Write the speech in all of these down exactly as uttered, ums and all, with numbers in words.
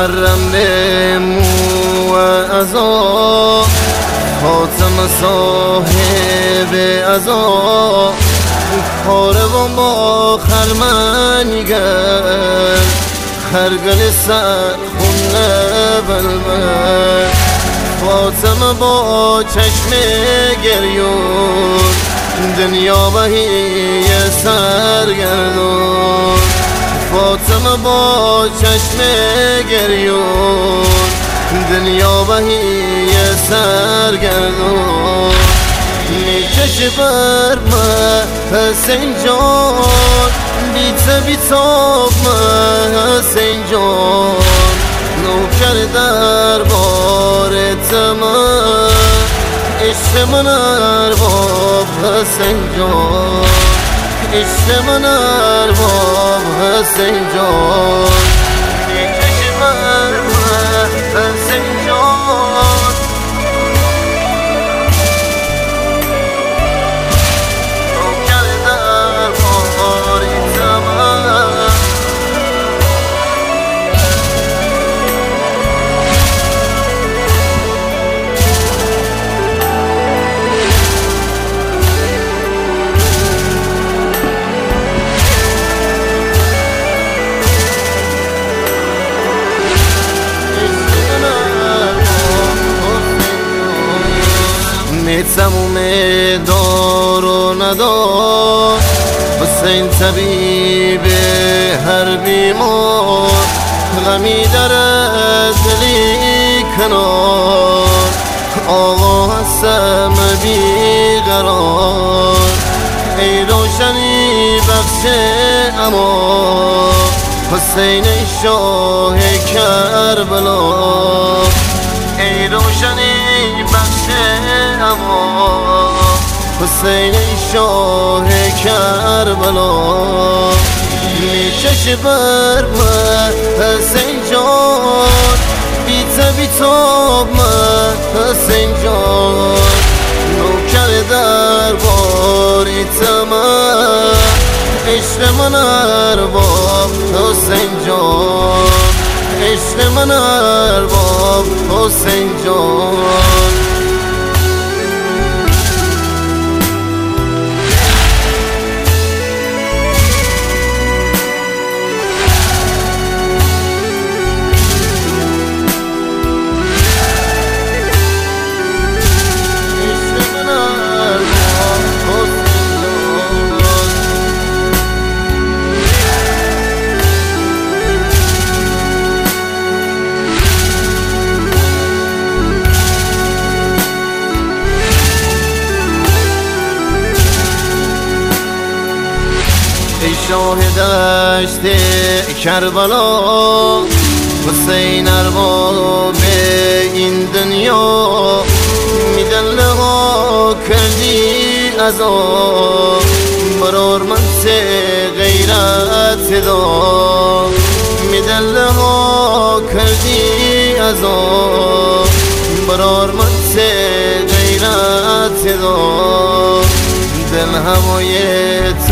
مبرم به مو ازا خاتم صاحب ازا خاربان با خرمنگر خرگل سر خونه بلبل فاطمه با چشم گریون دنیا بهی سرگردون فاطمه با چشم گریون دنیا بهی سرگردون میکش بر من حسین جان بیت بیتاب من حسین جان نوکر در بارت من عشق من ارباب حسین جان عشق من ارباب حسین جان میکش بر من حسین جان تموم دار و ندار حسین طبیب هر بیمار غمی در دلی کنار آقا هستم بیقرار ای روشنی بخش اما حسین شاه کربلا ای روشنی بخش اما حسین شاه کربلا میکش بر من حسین جان بیت بیتاب من حسین جان نوکر در باریت من عشق من ارباب حسین جان عشق من ارباب حسین جان ای شاه دشت کربلا حسین ارباب این دنیا میدن ها کردی ازا برار من سه غیرت دا میدن ها کردی ازا برار من سه غیرت دا دل هوایت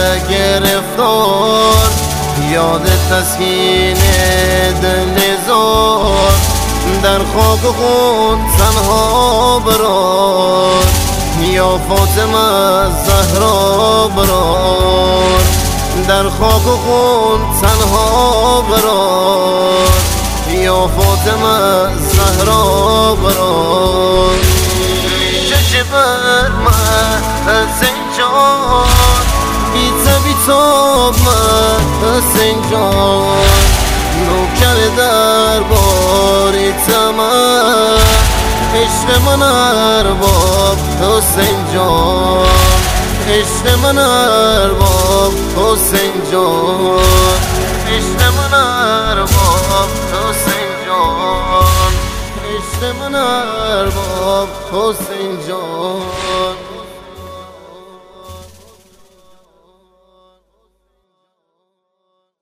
گرفتار یاد تسکین دل زار در خاک خون تنها برار یا فاطمه زهرا برار در خاک خون تنها برار یا فاطمه زهرا برار چش بر من حسین جان بیت بیتاب من حسین جان نوکر در باریت من عشق من ارباب حسین جان عشق من ارباب حسین جان عشق من ارباب حسین جان عشق من ارباب حسین جان